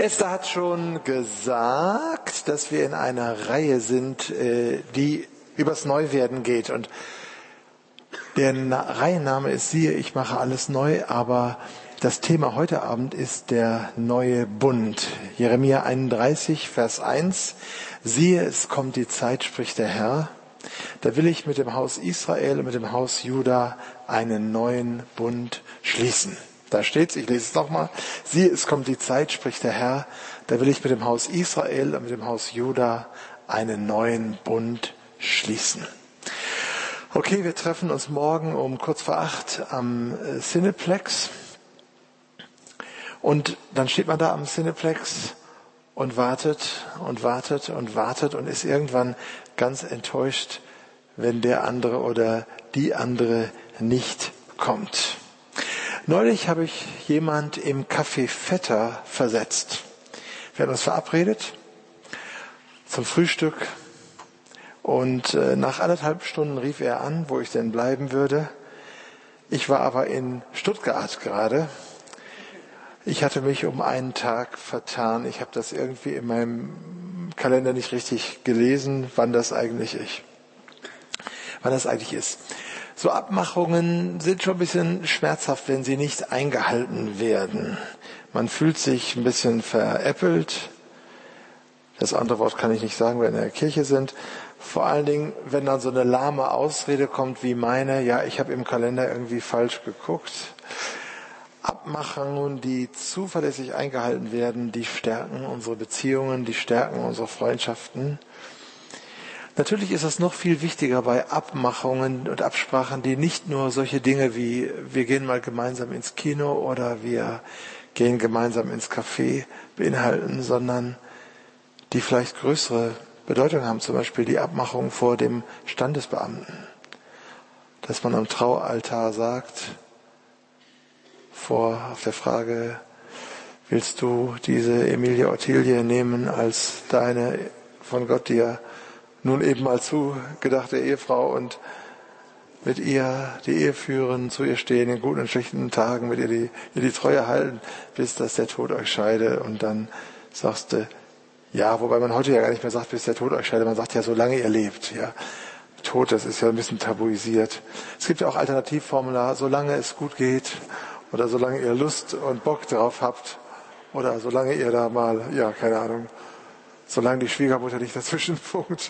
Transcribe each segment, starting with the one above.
Esther hat schon gesagt, dass wir in einer Reihe sind, die übers Neuwerden geht. Und der Reihenname ist siehe, ich mache alles neu, aber das Thema heute Abend ist der neue Bund. Jeremia 31, Vers 1. Siehe, es kommt die Zeit, spricht der Herr. Da will ich mit dem Haus Israel und mit dem Haus Juda einen neuen Bund schließen. Da steht's, ich lese es nochmal. Siehe, es kommt die Zeit, spricht der Herr. Da will ich mit dem Haus Israel und mit dem Haus Juda einen neuen Bund schließen. Okay, wir treffen uns morgen um kurz vor 8 am Cineplex. Und dann steht man da am Cineplex und wartet und wartet und wartet und ist irgendwann ganz enttäuscht, wenn der andere oder die andere nicht kommt. Neulich habe ich jemand im Café Vetter versetzt. Wir hatten uns verabredet zum Frühstück und nach 1,5 Stunden rief er an, wo ich denn bleiben würde. Ich war aber in Stuttgart gerade. Ich hatte mich um einen Tag vertan. Ich habe das irgendwie in meinem Kalender nicht richtig gelesen, wann das eigentlich ist. So Abmachungen sind schon ein bisschen schmerzhaft, wenn sie nicht eingehalten werden. Man fühlt sich ein bisschen veräppelt. Das andere Wort kann ich nicht sagen, wenn wir in der Kirche sind. Vor allen Dingen, wenn dann so eine lahme Ausrede kommt wie meine, ja, ich habe im Kalender irgendwie falsch geguckt. Abmachungen, die zuverlässig eingehalten werden, die stärken unsere Beziehungen, die stärken unsere Freundschaften. Natürlich ist es noch viel wichtiger bei Abmachungen und Absprachen, die nicht nur solche Dinge wie wir gehen mal gemeinsam ins Kino oder wir gehen gemeinsam ins Café beinhalten, sondern die vielleicht größere Bedeutung haben, zum Beispiel die Abmachung vor dem Standesbeamten. Dass man am Traualtar sagt, auf der Frage, willst du diese Emilia Ottilie nehmen als deine von Gott dir nun eben mal zugedachte Ehefrau und mit ihr die Ehe führen, zu ihr stehen in guten und schlechten Tagen, mit ihr die Treue halten, bis dass der Tod euch scheide. Und dann sagst du, ja, wobei man heute ja gar nicht mehr sagt, bis der Tod euch scheide, man sagt ja, solange ihr lebt. Ja. Tod, das ist ja ein bisschen tabuisiert. Es gibt ja auch Alternativformular, solange es gut geht oder solange ihr Lust und Bock drauf habt oder solange ihr da mal, ja, keine Ahnung, solange die Schwiegermutter nicht dazwischen funkt.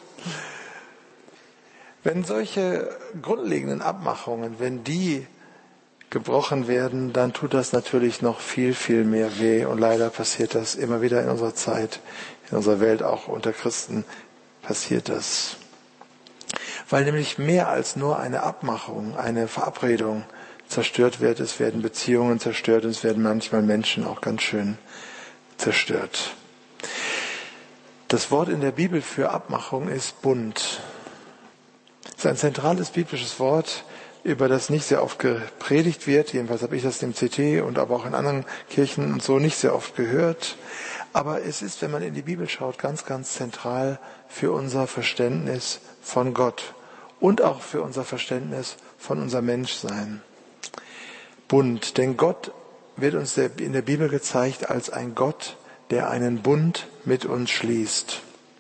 Wenn solche grundlegenden Abmachungen, wenn die gebrochen werden, dann tut das natürlich noch viel, viel mehr weh. Und leider passiert das immer wieder in unserer Zeit, in unserer Welt, auch unter Christen passiert das. Weil nämlich mehr als nur eine Abmachung, eine Verabredung zerstört wird. Es werden Beziehungen zerstört und es werden manchmal Menschen auch ganz schön zerstört. Das Wort in der Bibel für Abmachung ist Bund. Es ist ein zentrales biblisches Wort, über das nicht sehr oft gepredigt wird. Jedenfalls habe ich das im CT und aber auch in anderen Kirchen und so nicht sehr oft gehört. Aber es ist, wenn man in die Bibel schaut, ganz, ganz zentral für unser Verständnis von Gott und auch für unser Verständnis von unserem Menschsein. Bund, denn Gott wird uns in der Bibel gezeigt als ein Gott, der einen Bund mit uns schließt.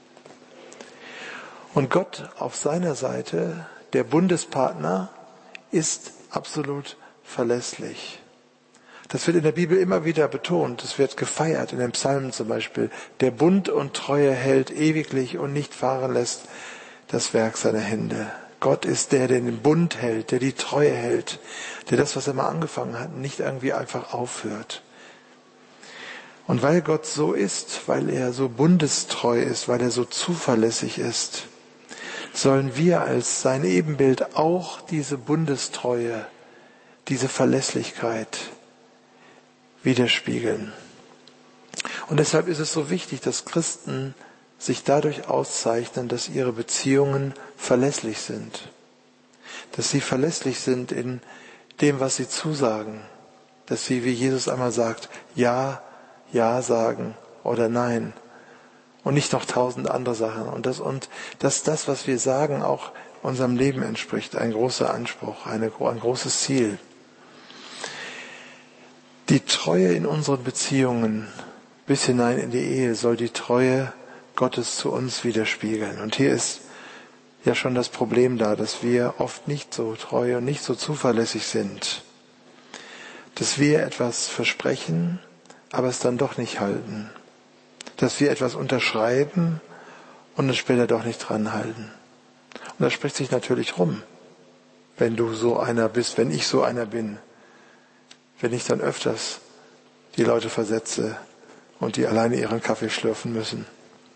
Und Gott auf seiner Seite, der Bundespartner, ist absolut verlässlich. Das wird in der Bibel immer wieder betont, es wird gefeiert, in den Psalmen zum Beispiel. Der Bund und Treue hält ewiglich und nicht fahren lässt das Werk seiner Hände. Gott ist der den Bund hält, der die Treue hält, der das, was er mal angefangen hat, nicht irgendwie einfach aufhört. Und weil Gott so ist, weil er so bundestreu ist, weil er so zuverlässig ist, sollen wir als sein Ebenbild auch diese Bundestreue, diese Verlässlichkeit widerspiegeln. Und deshalb ist es so wichtig, dass Christen sich dadurch auszeichnen, dass ihre Beziehungen verlässlich sind. Dass sie verlässlich sind in dem, was sie zusagen. Dass sie, wie Jesus einmal sagt, Ja sagen oder Nein. Und nicht noch 1000 andere Sachen. Und dass das, was wir sagen, auch unserem Leben entspricht. Ein großer Anspruch, ein großes Ziel. Die Treue in unseren Beziehungen bis hinein in die Ehe soll die Treue Gottes zu uns widerspiegeln. Und hier ist ja schon das Problem da, dass wir oft nicht so treu und nicht so zuverlässig sind. Dass wir etwas versprechen, aber es dann doch nicht halten. Dass wir etwas unterschreiben und es später doch nicht dran halten. Und das spricht sich natürlich rum, wenn du so einer bist, wenn ich so einer bin. Wenn ich dann öfters die Leute versetze und die alleine ihren Kaffee schlürfen müssen.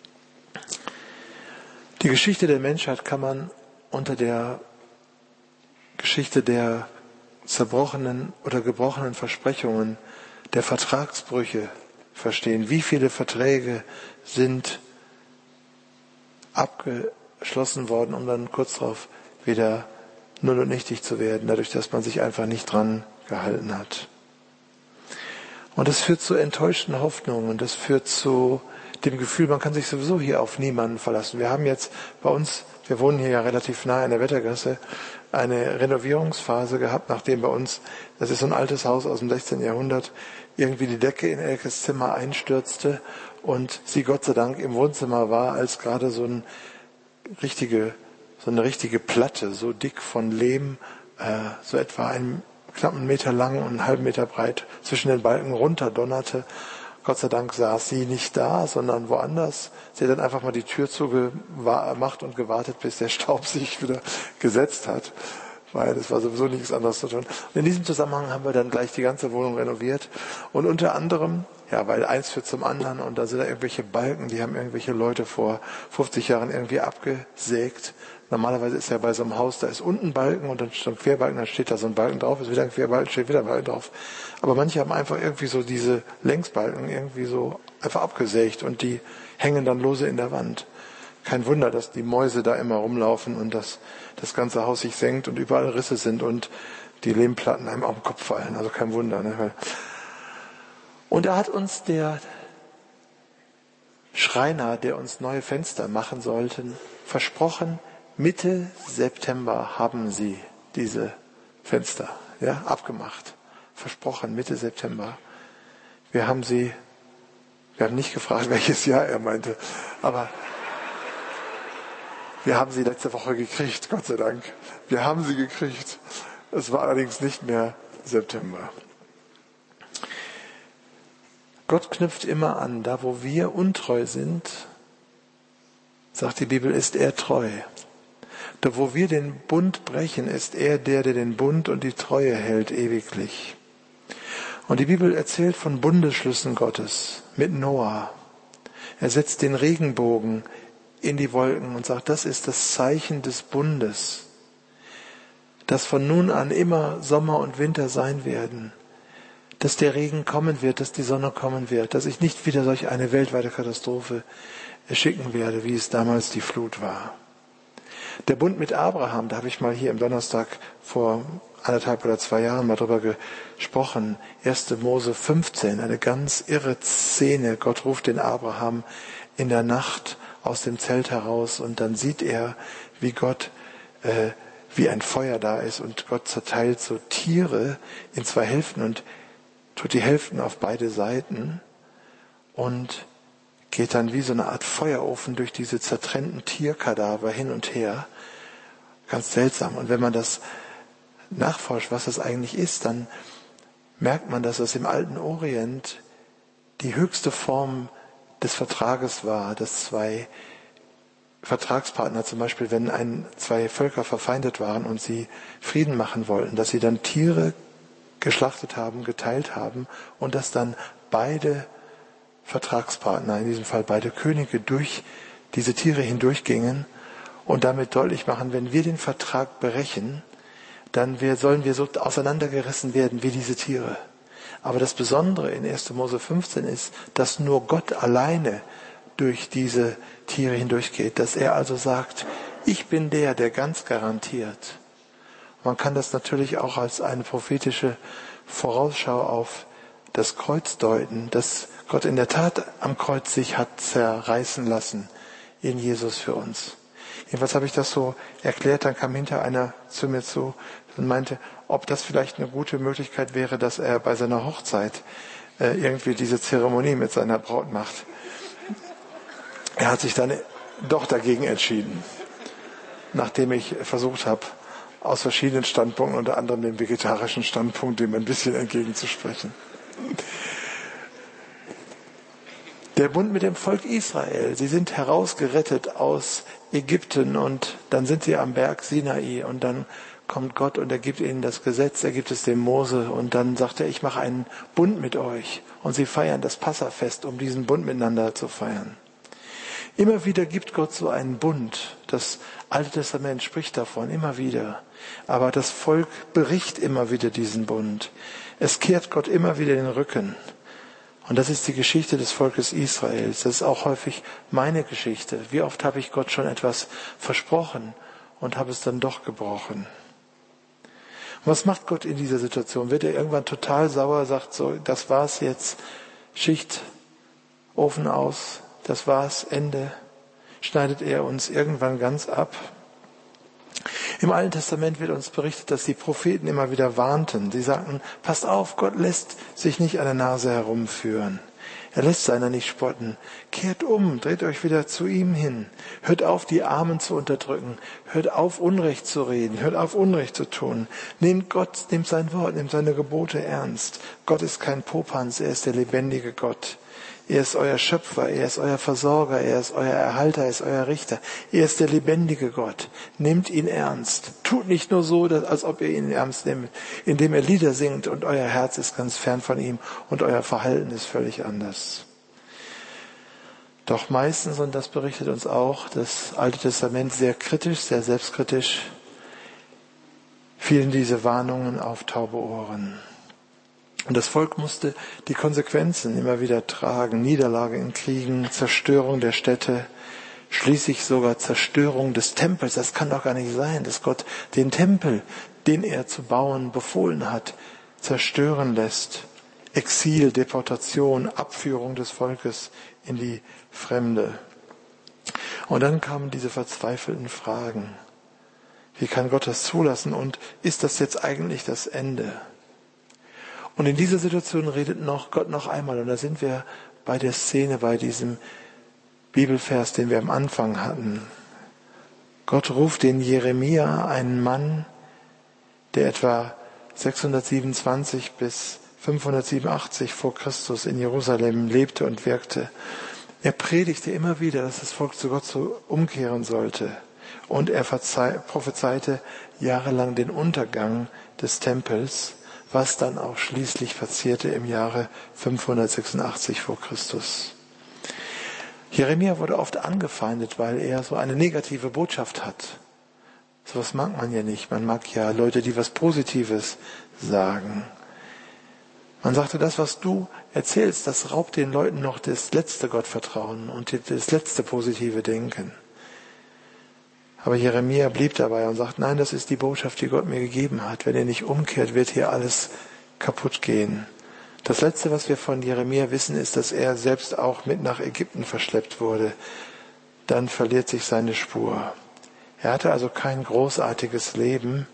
Die Geschichte der Menschheit kann man unter der Geschichte der zerbrochenen oder gebrochenen Versprechungen, der Vertragsbrüche verstehen. Wie viele Verträge sind abgeschlossen worden, um dann kurz darauf wieder null und nichtig zu werden, dadurch, dass man sich einfach nicht dran gehalten hat. Und das führt zu enttäuschten Hoffnungen, das führt zu dem Gefühl, man kann sich sowieso hier auf niemanden verlassen. Wir haben jetzt bei uns, wir wohnen hier ja relativ nah in der Wettergasse, eine Renovierungsphase gehabt, nachdem bei uns, das ist so ein altes Haus aus dem 16. Jahrhundert, irgendwie die Decke in Elkes Zimmer einstürzte und sie Gott sei Dank im Wohnzimmer war, als gerade so eine richtige Platte, so dick von Lehm, so etwa einen knappen Meter lang und einen halben Meter breit zwischen den Balken runterdonnerte. Gott sei Dank saß sie nicht da, sondern woanders. Sie hat dann einfach mal die Tür zugemacht und gewartet, bis der Staub sich wieder gesetzt hat, weil es war sowieso nichts anderes zu tun. Und in diesem Zusammenhang haben wir dann gleich die ganze Wohnung renoviert und unter anderem, ja, weil eins führt zum anderen und da sind da irgendwelche Balken, die haben irgendwelche Leute vor 50 Jahren irgendwie abgesägt. Normalerweise ist ja bei so einem Haus, da ist unten ein Balken und dann steht ein Querbalken, dann steht da so ein Balken drauf, ist wieder ein Querbalken, steht wieder ein Balken drauf. Aber manche haben einfach irgendwie so diese Längsbalken irgendwie so einfach abgesägt und die hängen dann lose in der Wand. Kein Wunder, dass die Mäuse da immer rumlaufen und dass das ganze Haus sich senkt und überall Risse sind und die Lehmplatten einem auf den Kopf fallen. Also kein Wunder. Ne? Und da hat uns der Schreiner, der uns neue Fenster machen sollte, versprochen, Mitte September haben sie diese Fenster abgemacht. Versprochen, Mitte September. Wir haben nicht gefragt, welches Jahr er meinte, aber wir haben sie letzte Woche gekriegt, Gott sei Dank. Wir haben sie gekriegt. Es war allerdings nicht mehr September. Gott knüpft immer an, da wo wir untreu sind, sagt die Bibel, ist er treu. Da wo wir den Bund brechen, ist er der den Bund und die Treue hält ewiglich. Und die Bibel erzählt von Bundesschlüssen Gottes mit Noah. Er setzt den Regenbogen in die Wolken und sagt, das ist das Zeichen des Bundes, dass von nun an immer Sommer und Winter sein werden, dass der Regen kommen wird, dass die Sonne kommen wird, dass ich nicht wieder solch eine weltweite Katastrophe schicken werde, wie es damals die Flut war. Der Bund mit Abraham, da habe ich mal hier im Donnerstag vor 1,5 oder 2 Jahren mal drüber gesprochen. 1. Mose 15, eine ganz irre Szene. Gott ruft den Abraham in der Nacht aus dem Zelt heraus und dann sieht er, wie Gott, wie ein Feuer da ist und Gott zerteilt so Tiere in 2 Hälften und tut die Hälften auf beide Seiten und geht dann wie so eine Art Feuerofen durch diese zertrennten Tierkadaver hin und her. Ganz seltsam. Und wenn man das nachforscht, was das eigentlich ist, dann merkt man, dass das im alten Orient die höchste Form des Vertrages war, dass 2 Vertragspartner, zum Beispiel wenn 2 Völker verfeindet waren und sie Frieden machen wollten, dass sie dann Tiere geschlachtet haben, geteilt haben und dass dann beide Vertragspartner, in diesem Fall beide Könige, durch diese Tiere hindurchgingen und damit deutlich machen, wenn wir den Vertrag brechen, dann sollen wir so auseinandergerissen werden wie diese Tiere. Aber das Besondere in 1. Mose 15 ist, dass nur Gott alleine durch diese Tiere hindurchgeht, dass er also sagt, ich bin der ganz garantiert. Man kann das natürlich auch als eine prophetische Vorausschau auf das Kreuz deuten, dass Gott in der Tat am Kreuz sich hat zerreißen lassen in Jesus für uns. Jedenfalls habe ich das so erklärt, dann kam hinter einer zu mir zu und meinte, ob das vielleicht eine gute Möglichkeit wäre, dass er bei seiner Hochzeit irgendwie diese Zeremonie mit seiner Braut macht. Er hat sich dann doch dagegen entschieden, nachdem ich versucht habe, aus verschiedenen Standpunkten, unter anderem den vegetarischen Standpunkt, dem ein bisschen entgegenzusprechen. Der Bund mit dem Volk Israel. Sie sind herausgerettet aus Ägypten und dann sind sie am Berg Sinai und dann kommt Gott und er gibt ihnen das Gesetz, er gibt es dem Mose und dann sagt er, ich mache einen Bund mit euch und sie feiern das Passafest, um diesen Bund miteinander zu feiern. Immer wieder gibt Gott so einen Bund. Das Alte Testament spricht davon, immer wieder. Aber das Volk bricht immer wieder diesen Bund. Es kehrt Gott immer wieder den Rücken. Und das ist die Geschichte des Volkes Israels. Das ist auch häufig meine Geschichte. Wie oft habe ich Gott schon etwas versprochen und habe es dann doch gebrochen. Und was macht Gott in dieser Situation? Wird er irgendwann total sauer, sagt so, das war's jetzt, Schicht, Ofen aus, das war's, Ende. Schneidet er uns irgendwann ganz ab? Im Alten Testament wird uns berichtet, dass die Propheten immer wieder warnten. Sie sagten, passt auf, Gott lässt sich nicht an der Nase herumführen. Er lässt seiner nicht spotten. Kehrt um, dreht euch wieder zu ihm hin. Hört auf, die Armen zu unterdrücken. Hört auf, Unrecht zu reden. Hört auf, Unrecht zu tun. Nehmt Gott, nehmt sein Wort, nehmt seine Gebote ernst. Gott ist kein Popanz, er ist der lebendige Gott. Er ist euer Schöpfer, er ist euer Versorger, er ist euer Erhalter, er ist euer Richter. Er ist der lebendige Gott. Nehmt ihn ernst. Tut nicht nur so, als ob ihr ihn ernst nehmt, indem ihr Lieder singt und euer Herz ist ganz fern von ihm und euer Verhalten ist völlig anders. Doch meistens, und das berichtet uns auch das Alte Testament sehr kritisch, sehr selbstkritisch, fielen diese Warnungen auf taube Ohren. Und das Volk musste die Konsequenzen immer wieder tragen. Niederlage in Kriegen, Zerstörung der Städte, schließlich sogar Zerstörung des Tempels. Das kann doch gar nicht sein, dass Gott den Tempel, den er zu bauen befohlen hat, zerstören lässt. Exil, Deportation, Abführung des Volkes in die Fremde. Und dann kamen diese verzweifelten Fragen. Wie kann Gott das zulassen? Und ist das jetzt eigentlich das Ende? Und in dieser Situation redet Gott noch einmal. Und da sind wir bei der Szene, bei diesem Bibelvers, den wir am Anfang hatten. Gott ruft den Jeremia, einen Mann, der etwa 627 bis 587 vor Christus in Jerusalem lebte und wirkte. Er predigte immer wieder, dass das Volk zu Gott umkehren sollte. Und er prophezeite jahrelang den Untergang des Tempels, was dann auch schließlich passierte im Jahre 586 vor Christus. Jeremia wurde oft angefeindet, weil er so eine negative Botschaft hat. Sowas mag man ja nicht. Man mag ja Leute, die was Positives sagen. Man sagte, das, was du erzählst, das raubt den Leuten noch das letzte Gottvertrauen und das letzte positive Denken. Aber Jeremia blieb dabei und sagt, nein, das ist die Botschaft, die Gott mir gegeben hat. Wenn ihr nicht umkehrt, wird hier alles kaputt gehen. Das Letzte, was wir von Jeremia wissen, ist, dass er selbst auch mit nach Ägypten verschleppt wurde. Dann verliert sich seine Spur. Er hatte also kein großartiges Leben,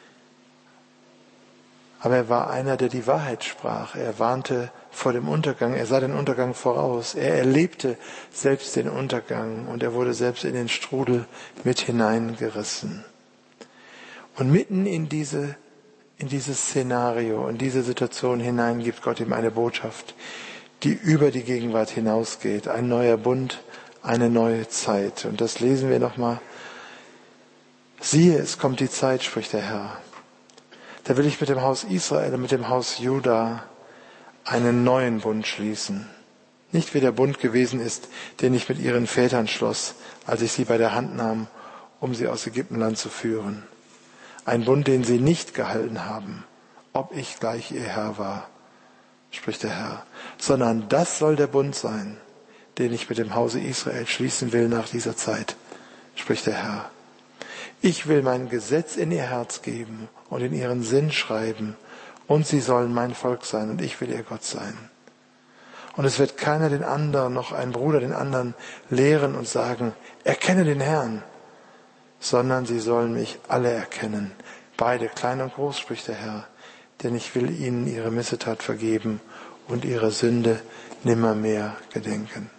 aber er war einer, der die Wahrheit sprach. Er warnte vor dem Untergang, er sah den Untergang voraus. Er erlebte selbst den Untergang und er wurde selbst in den Strudel mit hineingerissen. Und mitten in dieses Szenario, in diese Situation hinein gibt Gott ihm eine Botschaft, die über die Gegenwart hinausgeht. Ein neuer Bund, eine neue Zeit. Und das lesen wir nochmal. Siehe, es kommt die Zeit, spricht der Herr. Da will ich mit dem Haus Israel und mit dem Haus Juda einen neuen Bund schließen. Nicht wie der Bund gewesen ist, den ich mit ihren Vätern schloss, als ich sie bei der Hand nahm, um sie aus Ägyptenland zu führen. Ein Bund, den sie nicht gehalten haben, ob ich gleich ihr Herr war, spricht der Herr. Sondern das soll der Bund sein, den ich mit dem Hause Israel schließen will nach dieser Zeit, spricht der Herr. Ich will mein Gesetz in ihr Herz geben und in ihren Sinn schreiben, und sie sollen mein Volk sein, und ich will ihr Gott sein. Und es wird keiner den anderen, noch ein Bruder den anderen lehren und sagen, erkenne den Herrn, sondern sie sollen mich alle erkennen, beide, klein und groß, spricht der Herr, denn ich will ihnen ihre Missetat vergeben und ihrer Sünde nimmermehr gedenken.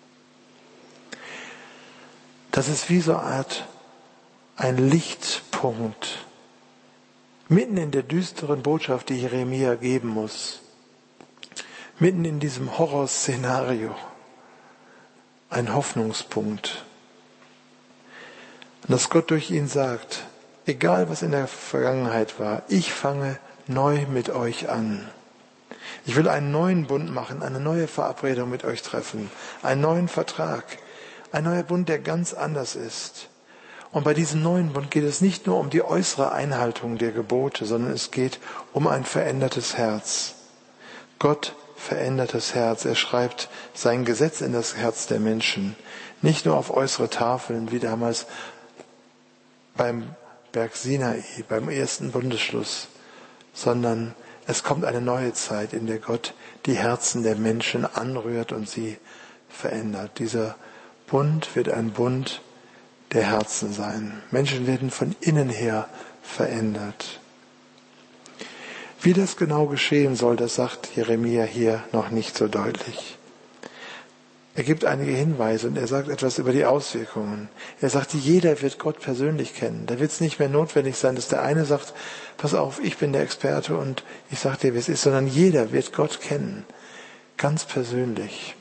Das ist wie so eine Art ein Lichtpunkt mitten in der düsteren Botschaft, die Jeremia geben muss. Mitten in diesem Horrorszenario. Ein Hoffnungspunkt. Und dass Gott durch ihn sagt, egal was in der Vergangenheit war, ich fange neu mit euch an. Ich will einen neuen Bund machen, eine neue Verabredung mit euch treffen, einen neuen Vertrag, ein neuer Bund, der ganz anders ist. Und bei diesem neuen Bund geht es nicht nur um die äußere Einhaltung der Gebote, sondern es geht um ein verändertes Herz. Gott verändert das Herz. Er schreibt sein Gesetz in das Herz der Menschen. Nicht nur auf äußere Tafeln, wie damals beim Berg Sinai, beim ersten Bundesschluss, sondern es kommt eine neue Zeit, in der Gott die Herzen der Menschen anrührt und sie verändert. Dieser Bund wird ein Bund der Herzen sein. Menschen werden von innen her verändert. Wie das genau geschehen soll, das sagt Jeremia hier noch nicht so deutlich. Er gibt einige Hinweise und er sagt etwas über die Auswirkungen. Er sagt, jeder wird Gott persönlich kennen. Da wird es nicht mehr notwendig sein, dass der eine sagt, pass auf, ich bin der Experte und ich sage dir, wie es ist, sondern jeder wird Gott kennen. Ganz persönlich.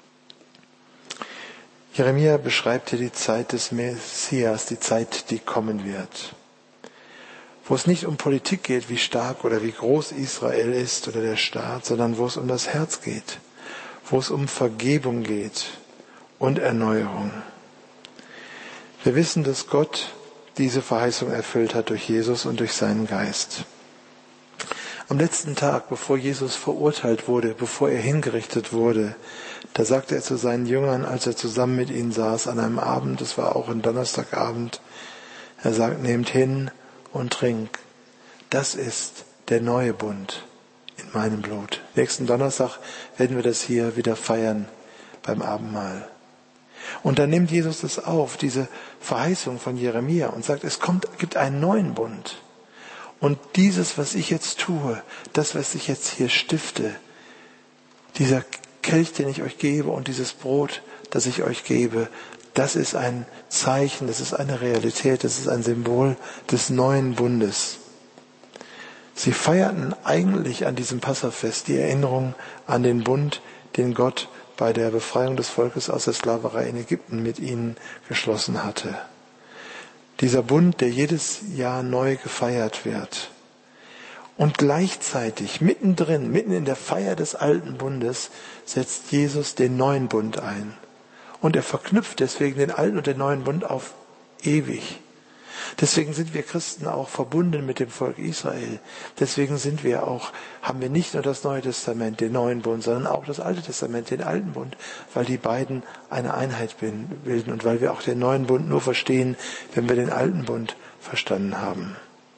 Jeremia beschreibt hier die Zeit des Messias, die Zeit, die kommen wird. Wo es nicht um Politik geht, wie stark oder wie groß Israel ist oder der Staat, sondern wo es um das Herz geht. Wo es um Vergebung geht und Erneuerung. Wir wissen, dass Gott diese Verheißung erfüllt hat durch Jesus und durch seinen Geist. Am letzten Tag, bevor Jesus verurteilt wurde, bevor er hingerichtet wurde, da sagte er zu seinen Jüngern, als er zusammen mit ihnen saß an einem Abend, es war auch ein Donnerstagabend, er sagt, nehmt hin und trinkt. Das ist der neue Bund in meinem Blut. Nächsten Donnerstag werden wir das hier wieder feiern beim Abendmahl. Und dann nimmt Jesus das auf, diese Verheißung von Jeremia und sagt, gibt einen neuen Bund. Und dieses, was ich jetzt tue, das, was ich jetzt hier stifte, dieser Kelch, den ich euch gebe und dieses Brot, das ich euch gebe, das ist ein Zeichen, das ist eine Realität, das ist ein Symbol des neuen Bundes. Sie feierten eigentlich an diesem Passafest die Erinnerung an den Bund, den Gott bei der Befreiung des Volkes aus der Sklaverei in Ägypten mit ihnen geschlossen hatte. Dieser Bund, der jedes Jahr neu gefeiert wird. Und gleichzeitig, mittendrin, mitten in der Feier des alten Bundes, setzt Jesus den neuen Bund ein. Und er verknüpft deswegen den alten und den neuen Bund auf ewig. Deswegen sind wir Christen auch verbunden mit dem Volk Israel. Deswegen haben wir nicht nur das Neue Testament, den neuen Bund, sondern auch das Alte Testament, den alten Bund, weil die beiden eine Einheit bilden und weil wir auch den neuen Bund nur verstehen, wenn wir den alten Bund verstanden haben.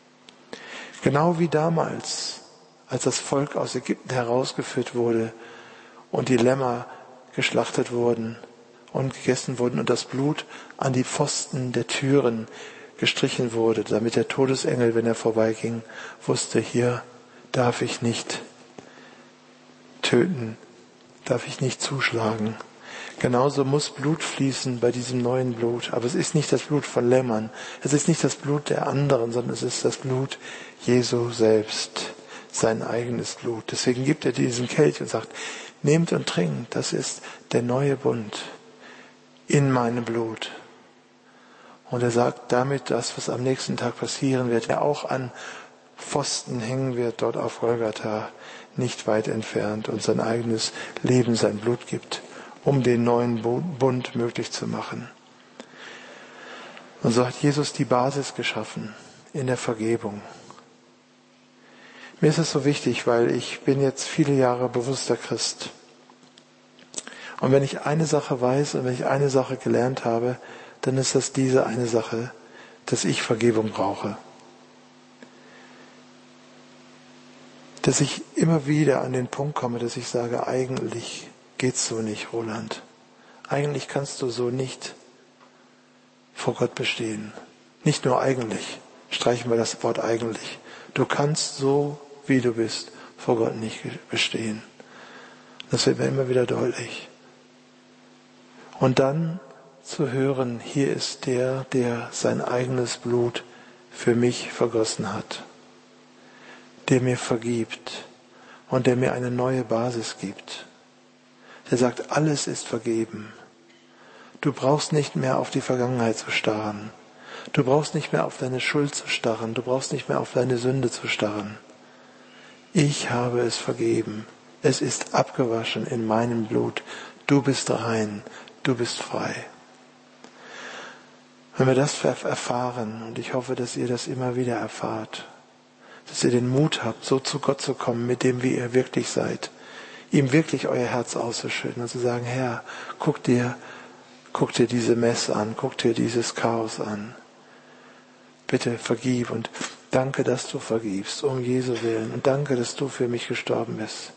Genau wie damals, als das Volk aus Ägypten herausgeführt wurde und die Lämmer geschlachtet wurden und gegessen wurden und das Blut an die Pfosten der Türen gestrichen wurde, damit der Todesengel, wenn er vorbeiging, wusste, hier darf ich nicht töten, darf ich nicht zuschlagen. Genauso muss Blut fließen bei diesem neuen Blut. Aber es ist nicht das Blut von Lämmern, es ist nicht das Blut der anderen, sondern es ist das Blut Jesu selbst, sein eigenes Blut. Deswegen gibt er diesen Kelch und sagt, nehmt und trinkt, das ist der neue Bund in meinem Blut. Und er sagt damit das, was am nächsten Tag passieren wird, der auch an Pfosten hängen wird, dort auf Golgatha, nicht weit entfernt und sein eigenes Leben, sein Blut gibt, um den neuen Bund möglich zu machen. Und so hat Jesus die Basis geschaffen in der Vergebung. Mir ist es so wichtig, weil ich bin jetzt viele Jahre bewusster Christ. Und wenn ich eine Sache weiß und wenn ich eine Sache gelernt habe, dann ist das diese eine Sache, dass ich Vergebung brauche. Dass ich immer wieder an den Punkt komme, dass ich sage, eigentlich geht's so nicht, Roland. Eigentlich kannst du so nicht vor Gott bestehen. Nicht nur eigentlich. Streichen wir das Wort eigentlich. Du kannst so, wie du bist, vor Gott nicht bestehen. Das wird mir immer wieder deutlich. Und dann zu hören, hier ist der sein eigenes Blut für mich vergossen hat, der mir vergibt und der mir eine neue Basis gibt. Der sagt, alles ist vergeben. Du brauchst nicht mehr auf die Vergangenheit zu starren. Du brauchst nicht mehr auf deine Schuld zu starren. Du brauchst nicht mehr auf deine Sünde zu starren. Ich habe es vergeben. Es ist abgewaschen in meinem Blut. Du bist rein. Du bist frei. Wenn wir das erfahren, und ich hoffe, dass ihr das immer wieder erfahrt, dass ihr den Mut habt, so zu Gott zu kommen, mit dem, wie ihr wirklich seid, ihm wirklich euer Herz auszuschütten und zu sagen, Herr, guck dir diese Messe an, guck dir dieses Chaos an. Bitte vergib und danke, dass du vergibst, um Jesu Willen. Und danke, dass du für mich gestorben bist.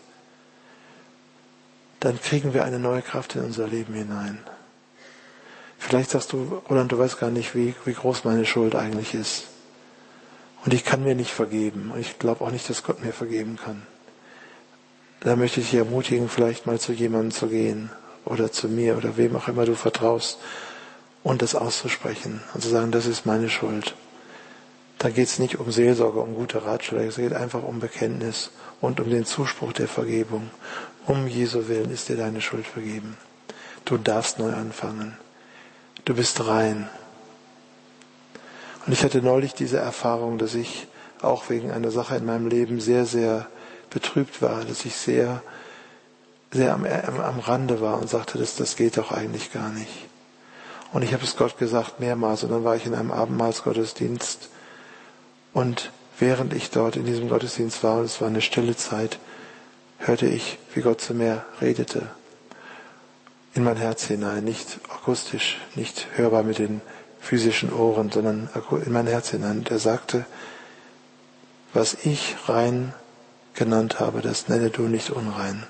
Dann kriegen wir eine neue Kraft in unser Leben hinein. Vielleicht sagst du, Roland, du weißt gar nicht, wie groß meine Schuld eigentlich ist. Und ich kann mir nicht vergeben. Und ich glaube auch nicht, dass Gott mir vergeben kann. Da möchte ich dich ermutigen, vielleicht mal zu jemandem zu gehen. Oder zu mir oder wem auch immer du vertraust. Und das auszusprechen. Und zu sagen, das ist meine Schuld. Da geht es nicht um Seelsorge, um gute Ratschläge. Es geht einfach um Bekenntnis und um den Zuspruch der Vergebung. Um Jesu Willen ist dir deine Schuld vergeben. Du darfst neu anfangen. Du bist rein. Und ich hatte neulich diese Erfahrung, dass ich auch wegen einer Sache in meinem Leben sehr, sehr betrübt war, dass ich sehr, sehr am Rande war und sagte, das geht doch eigentlich gar nicht. Und ich habe es Gott gesagt mehrmals und dann war ich in einem Abendmahlsgottesdienst und während ich dort in diesem Gottesdienst war, und es war eine stille Zeit, hörte ich, wie Gott zu mir redete. In mein Herz hinein, nicht akustisch, nicht hörbar mit den physischen Ohren, sondern in mein Herz hinein. Und er sagte, was ich rein genannt habe, das nenne du nicht unrein.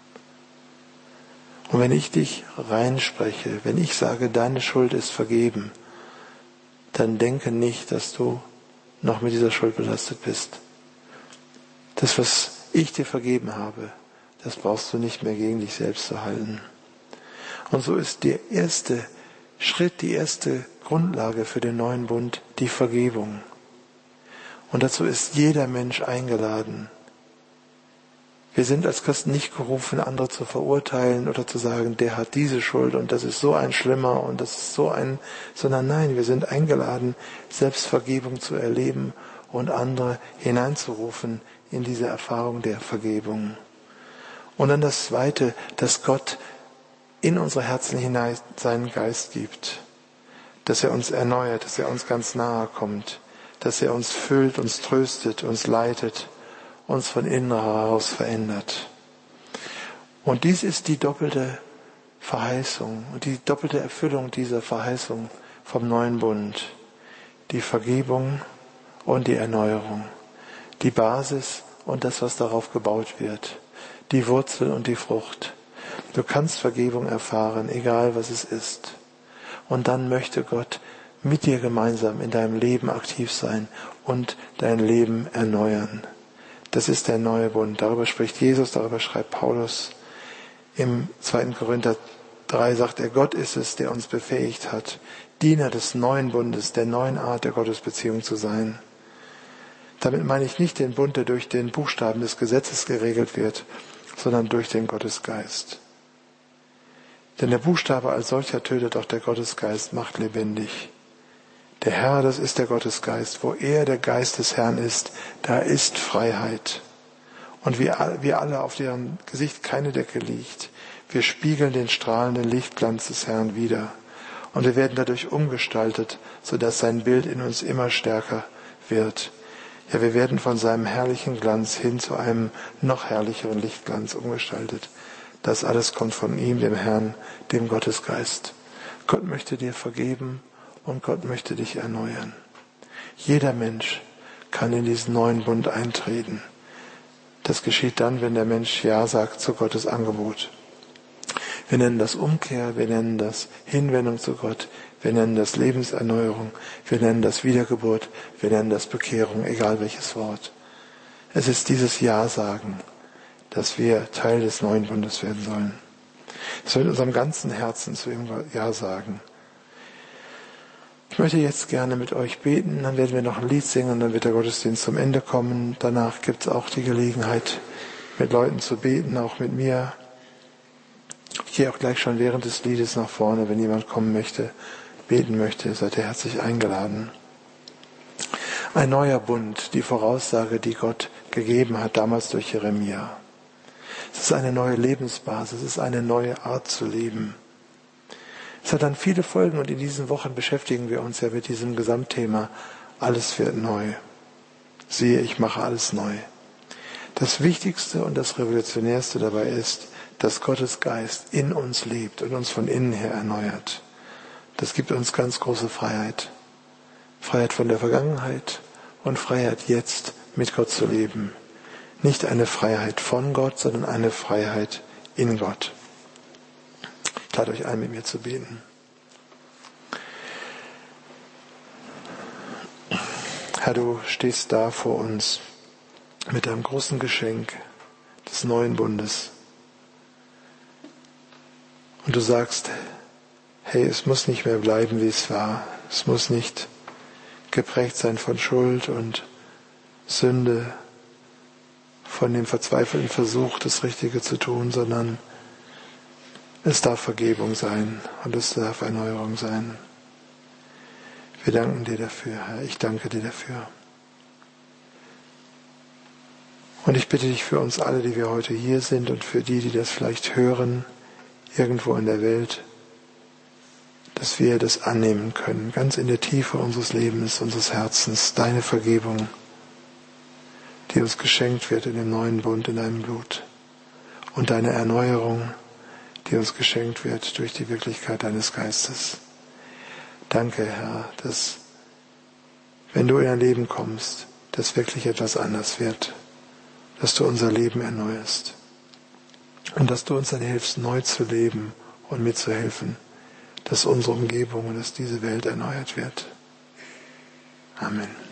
Und wenn ich dich rein spreche, wenn ich sage, deine Schuld ist vergeben, dann denke nicht, dass du noch mit dieser Schuld belastet bist. Das, was ich dir vergeben habe, das brauchst du nicht mehr gegen dich selbst zu halten. Und so ist der erste Schritt, die erste Grundlage für den neuen Bund die Vergebung. Und dazu ist jeder Mensch eingeladen. Wir sind als Christen nicht gerufen, andere zu verurteilen oder zu sagen, der hat diese Schuld und das ist so ein Schlimmer und das ist so ein, sondern nein, wir sind eingeladen, Selbstvergebung zu erleben und andere hineinzurufen in diese Erfahrung der Vergebung. Und dann das Zweite, dass Gott in unsere Herzen hinein seinen Geist gibt, dass er uns erneuert, dass er uns ganz nahe kommt, dass er uns füllt, uns tröstet, uns leitet, uns von innen heraus verändert. Und dies ist die doppelte Verheißung und die doppelte Erfüllung dieser Verheißung vom neuen Bund. Die Vergebung und die Erneuerung. Die Basis und das, was darauf gebaut wird. Die Wurzel und die Frucht. Du kannst Vergebung erfahren, egal was es ist. Und dann möchte Gott mit dir gemeinsam in deinem Leben aktiv sein und dein Leben erneuern. Das ist der neue Bund. Darüber spricht Jesus, darüber schreibt Paulus. Im 2. Korinther 3 sagt er, Gott ist es, der uns befähigt hat, Diener des neuen Bundes, der neuen Art der Gottesbeziehung zu sein. Damit meine ich nicht den Bund, der durch den Buchstaben des Gesetzes geregelt wird, sondern durch den Gottesgeist. Denn der Buchstabe als solcher tötet, auch der Gottesgeist macht lebendig. Der Herr, das ist der Gottesgeist. Wo er, der Geist des Herrn ist, da ist Freiheit. Und wir alle, auf deren Gesicht keine Decke liegt, wir spiegeln den strahlenden Lichtglanz des Herrn wider. Und wir werden dadurch umgestaltet, sodass sein Bild in uns immer stärker wird. Ja, wir werden von seinem herrlichen Glanz hin zu einem noch herrlicheren Lichtglanz umgestaltet. Das alles kommt von ihm, dem Herrn, dem Gottesgeist. Gott möchte dir vergeben und Gott möchte dich erneuern. Jeder Mensch kann in diesen neuen Bund eintreten. Das geschieht dann, wenn der Mensch Ja sagt zu Gottes Angebot. Wir nennen das Umkehr, wir nennen das Hinwendung zu Gott, wir nennen das Lebenserneuerung, wir nennen das Wiedergeburt, wir nennen das Bekehrung, egal welches Wort. Es ist dieses Ja sagen, dass wir Teil des neuen Bundes werden sollen. Dass wir mit unserem ganzen Herzen zu ihm Ja sagen. Ich möchte jetzt gerne mit euch beten, dann werden wir noch ein Lied singen und dann wird der Gottesdienst zum Ende kommen. Danach gibt es auch die Gelegenheit, mit Leuten zu beten, auch mit mir. Ich gehe auch gleich schon während des Liedes nach vorne, wenn jemand kommen möchte, beten möchte, seid ihr herzlich eingeladen. Ein neuer Bund, die Voraussage, die Gott gegeben hat, damals durch Jeremia. Es ist eine neue Lebensbasis, es ist eine neue Art zu leben. Es hat dann viele Folgen und in diesen Wochen beschäftigen wir uns ja mit diesem Gesamtthema, alles wird neu. Siehe, ich mache alles neu. Das Wichtigste und das Revolutionärste dabei ist, dass Gottes Geist in uns lebt und uns von innen her erneuert. Das gibt uns ganz große Freiheit. Freiheit von der Vergangenheit und Freiheit jetzt mit Gott zu leben. Nicht eine Freiheit von Gott, sondern eine Freiheit in Gott. Ich lade euch ein, mit mir zu beten. Herr, du stehst da vor uns mit deinem großen Geschenk des neuen Bundes. Und du sagst, hey, es muss nicht mehr bleiben, wie es war. Es muss nicht geprägt sein von Schuld und Sünde, von dem verzweifelten Versuch, das Richtige zu tun, sondern es darf Vergebung sein und es darf Erneuerung sein. Wir danken dir dafür, Herr. Ich danke dir dafür. Und ich bitte dich für uns alle, die wir heute hier sind und für die das vielleicht hören, irgendwo in der Welt, dass wir das annehmen können, ganz in der Tiefe unseres Lebens, unseres Herzens, deine Vergebung, die uns geschenkt wird in dem neuen Bund, in deinem Blut, und deine Erneuerung, die uns geschenkt wird durch die Wirklichkeit deines Geistes. Danke, Herr, dass, wenn du in ein Leben kommst, dass wirklich etwas anders wird, dass du unser Leben erneuerst und dass du uns dann hilfst, neu zu leben und mitzuhelfen, dass unsere Umgebung und dass diese Welt erneuert wird. Amen.